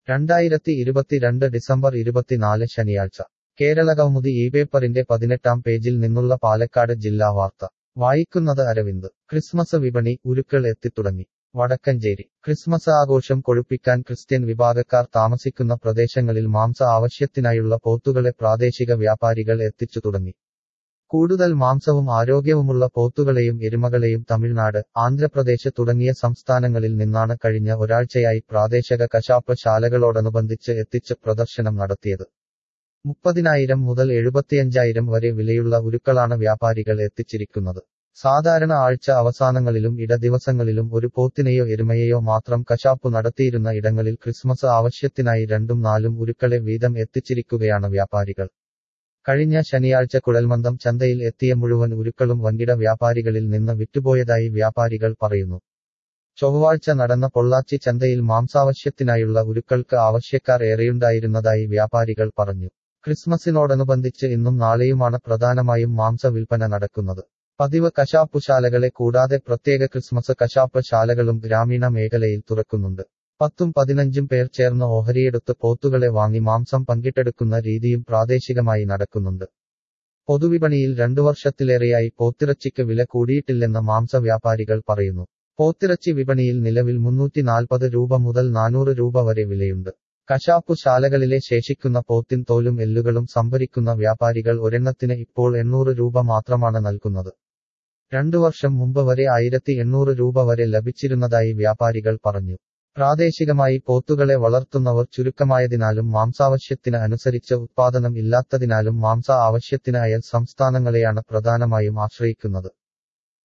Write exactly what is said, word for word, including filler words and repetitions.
രണ്ടായിരത്തി ഇരുപത്തിരണ്ട് ഡിസംബർ ഇരുപത്തിനാല് ശനിയാഴ്ച കേരളകൗമുദി ഈ പേപ്പറിന്റെ പതിനെട്ടാം പേജിൽ നിന്നുള്ള പാലക്കാട് ജില്ലാ വാർത്ത വായിക്കുന്നത് അരവിന്ദ്. ക്രിസ്മസ് വിപണി, ഉരുക്കൾ എത്തിത്തുടങ്ങി. വടക്കഞ്ചേരി. ക്രിസ്മസ് ആഘോഷം കൊഴുപ്പിക്കാൻ ക്രിസ്ത്യൻ വിഭാഗക്കാർ താമസിക്കുന്ന പ്രദേശങ്ങളിൽ മാംസ ആവശ്യത്തിനായുള്ള പോത്തുകളെ പ്രാദേശിക വ്യാപാരികൾ എത്തിച്ചു തുടങ്ങി. കൂടുതൽ മാംസവും ആരോഗ്യവുമുള്ള പോത്തുകളെയും എരുമകളെയും തമിഴ്നാട്, ആന്ധ്രാപ്രദേശ് തുടങ്ങിയ സംസ്ഥാനങ്ങളിൽ നിന്നാണ് കഴിഞ്ഞ ഒരാഴ്ചയായി പ്രാദേശിക കശാപ്പ് ശാലകളോടനുബന്ധിച്ച് എത്തിച്ച് പ്രദർശനം നടത്തിയത്. മുപ്പതിനായിരം മുതൽ എഴുപത്തിയഞ്ചായിരം വരെ വിലയുള്ള ഉരുക്കളാണ് വ്യാപാരികൾ എത്തിച്ചിരിക്കുന്നത്. സാധാരണ ആഴ്ച അവസാനങ്ങളിലും ഇട ദിവസങ്ങളിലും ഒരു പോത്തിനെയോ എരുമയെയോ മാത്രം കശാപ്പു നടത്തിയിരുന്ന ഇടങ്ങളിൽ ക്രിസ്മസ് ആവശ്യത്തിനായി രണ്ടും നാലും ഉരുക്കളെ വീതം എത്തിച്ചിരിക്കുകയാണ് വ്യാപാരികൾ. കഴിഞ്ഞ ശനിയാഴ്ച കുഴൽമന്ദം ചന്തയിൽ എത്തിയ മുഴുവൻ ഉരുക്കളും വൻകിട വ്യാപാരികളിൽ നിന്ന് വിറ്റുപോയതായി വ്യാപാരികൾ പറയുന്നു. ചൊവ്വാഴ്ച നടന്ന പൊള്ളാച്ചി ചന്തയിൽ മാംസാവശ്യത്തിനായുള്ള ഉരുക്കൾക്ക് ആവശ്യക്കാർ ഏറെയുണ്ടായിരുന്നതായി വ്യാപാരികൾ പറഞ്ഞു. ക്രിസ്മസിനോടനുബന്ധിച്ച് ഇന്നും നാളെയുമാണ് പ്രധാനമായും മാംസ വിൽപ്പന നടക്കുന്നത്. പതിവ് കശാപ്പുശാലകളെ കൂടാതെ പ്രത്യേക ക്രിസ്മസ് കശാപ്പ് ശാലകളും ഗ്രാമീണ മേഖലയിൽ തുറക്കുന്നുണ്ട്. പത്തും പതിനഞ്ചും പേർ ചേർന്ന് ഓഹരിയെടുത്ത് പോത്തുകളെ വാങ്ങി മാംസം പങ്കിട്ടെടുക്കുന്ന രീതിയും പ്രാദേശികമായി നടക്കുന്നുണ്ട്. പൊതുവിപണിയിൽ രണ്ടു വർഷത്തിലേറെയായി പോത്തിറച്ചിക്ക് വില കൂടിയിട്ടില്ലെന്ന് മാംസ വ്യാപാരികൾ പറയുന്നു. പോത്തിറച്ചി വിപണിയിൽ നിലവിൽ മുന്നൂറ്റി നാൽപ്പത് രൂപ മുതൽ നാനൂറ് രൂപ വരെ വിലയുണ്ട്. കശാപ്പു ശാലകളിലെ ശേഷിക്കുന്ന പോത്തിൻ തോലും എല്ലുകളും സംഭരിക്കുന്ന വ്യാപാരികൾ ഒരെണ്ണത്തിന് ഇപ്പോൾ എണ്ണൂറ് രൂപ മാത്രമാണ് നൽകുന്നത്. രണ്ടു വർഷം മുമ്പ് വരെ ആയിരത്തി എണ്ണൂറ് രൂപ വരെ ലഭിച്ചിരുന്നതായി വ്യാപാരികൾ പറഞ്ഞു. പ്രാദേശികമായി പോത്തുകളെ വളർത്തുന്നവർ ചുരുക്കമായതിനാലും മാംസാവശ്യത്തിന് അനുസരിച്ച് ഉത്പാദനം ഇല്ലാത്തതിനാലും മാംസ ആവശ്യത്തിന് അയൽ സംസ്ഥാനങ്ങളെയാണ് പ്രധാനമായും ആശ്രയിക്കുന്നത്.